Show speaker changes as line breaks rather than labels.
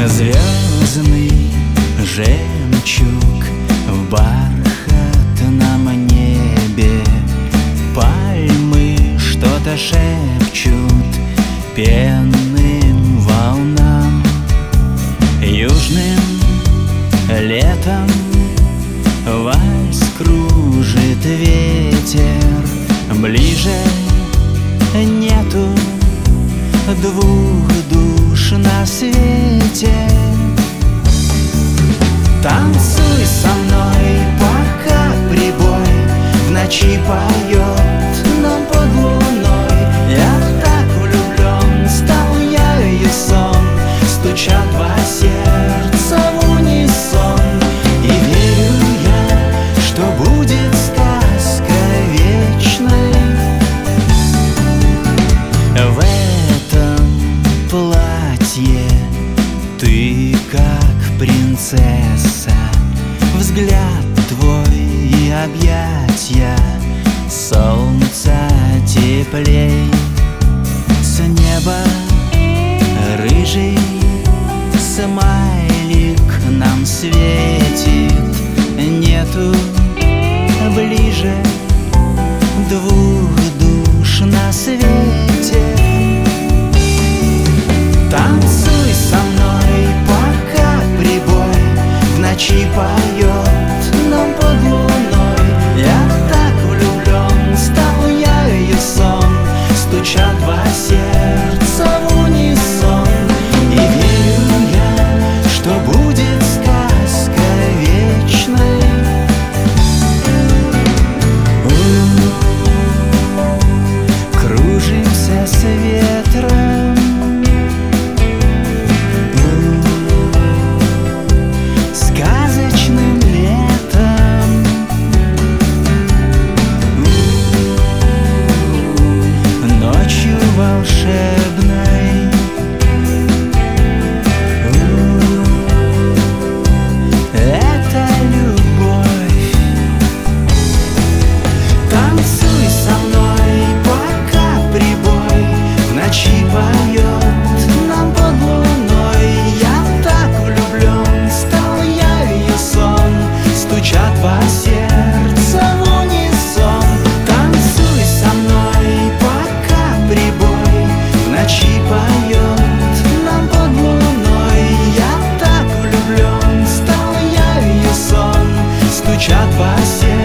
Звездный жемчуг в бархатном небе, пальмы что-то шепчут пенным волнам. Южным летом вальс кружит ветер, ближе нету двух душ на свете. Танцуй со мной, пока прибой в ночи поет нам под луной. Я так влюблен, стал я ее сон, стучат два сердца в унисон. И верю я, что будет сказка вечной. В этом платье ты как принцесса, взгляд твой и объятья солнца теплей. С неба рыжий смайлик нам светит, нету ближе двух душ на свете. Танцуй со мной, пока прибой в ночи поет нам под луной. Я так влюблен, стал я ее сон, стучат два сердца в унисон. И верю я, что будет сказка вечной. Кружимся с ветром, сказочным летом. Ночью волшебной. Это любовь. Танцуй со мной, пока прибой в ночи поет нам под луной. Я так влюблен, стал я ее сон, стучат два сердца в унисон. Танцуй со мной, пока прибой в ночи поет нам под луной. Я так влюблен, стал я ее сон, стучат два сердца.